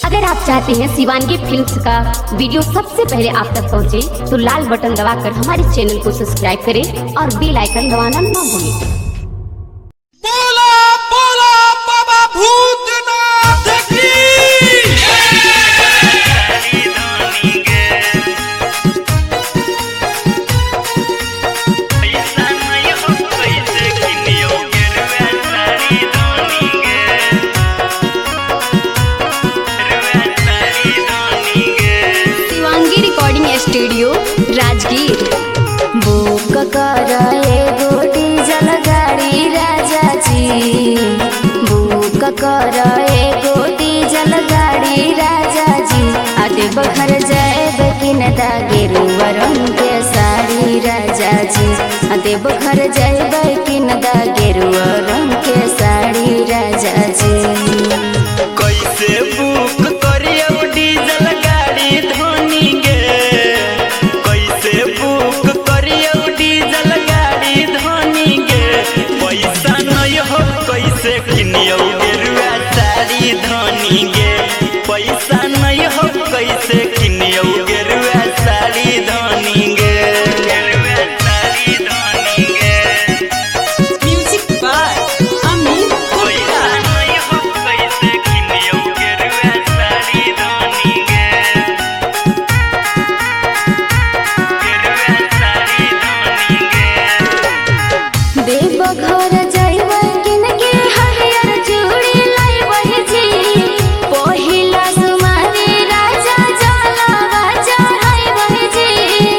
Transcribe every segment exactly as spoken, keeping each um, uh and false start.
अगर आप चाहते हैं शिवांगी फिल्म्स का वीडियो सबसे पहले आप तक पहुंचे, तो लाल बटन दबाकर हमारे चैनल को सब्सक्राइब करें और बेल आइकन दबाना ना भूलें। बोला बोला बाबा भूतनाथ की स्टूडियो राजगीर। बुक कराए गोटी जल गाड़ी राजा जी, बुक कराए गोटी जल गाड़ी राजा जी। आते बखर जाए बकिन दागे रुआ रंग के साड़ी राजा जी, आते बखर जाए बकिन दागे रुआ रंग के साड़ी राजा जी। कैसे बुक करियो डीजल गाड़ी धोनी गे, कैसे बुक करियो डीजल गाड़ी धोनी गे। पैसा नहीं हो कैसे किनियो गेरुआ साड़ी धोनी गे, पैसा नहीं हो कैसे किनियो गेरुआ साड़ी धोनी गे, गेरुआ साड़ी धोनी गे। म्यूजिक बाय अमित पैसा नहीं हो कैसे किनियो गेरुआ साड़ी धोनी गे, गेरुआ साड़ी धोनी गे। देव घर जाइबै किन के हरियर चूड़ी लाइबै जी, पहिला सुमारी राजा जलवा चढ़ाइबै जी।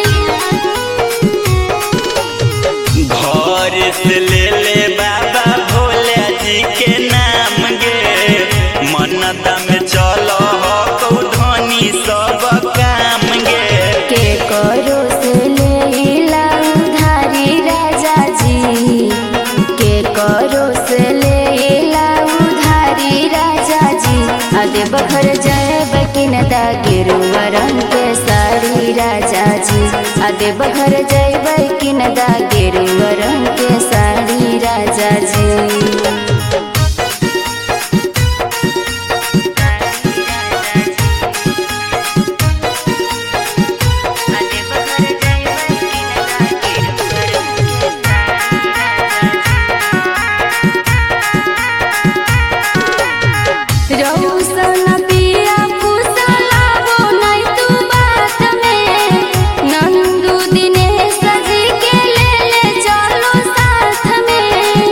घर से ले ले बाबा भोले जी के नाम गे, मनता में चलो हो कौ धनी सब काम गे। के करो से लेला उधारी राजा जी, के करो से लेला उधारी राजा जी। आदे बखर जाए बकिन दागे रुआ रंग के साड़ी राजा जी, आदे बखर जाए बकिन दागे रुआ रंग के साड़ी राजा जी। रौसन पिया कुशलाबो नहीं तू बात में, नंदू दिनेश जी के ले ले चलो साथ में।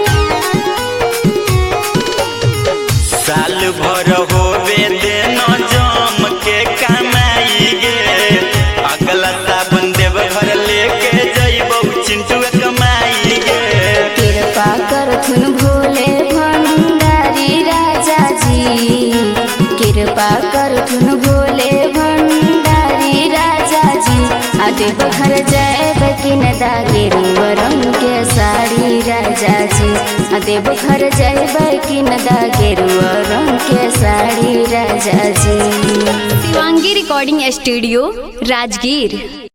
साल भर होवे देनो जम के कमाई गे, अगला साबन देव घर लेके जइबौ चिंटू कमाई गे। कृपा करथुन भोले भंडारी राजा जी, कृपा करथुन भोले भंडारी राजा जी। आदे बखर जाए बकिन दागे रुआ रंग के साड़ी राजा जी, आदे बखर जाए बकिन दागे रुआ रंग के साड़ी राजा जी। Shivangi recording studio Rajgir.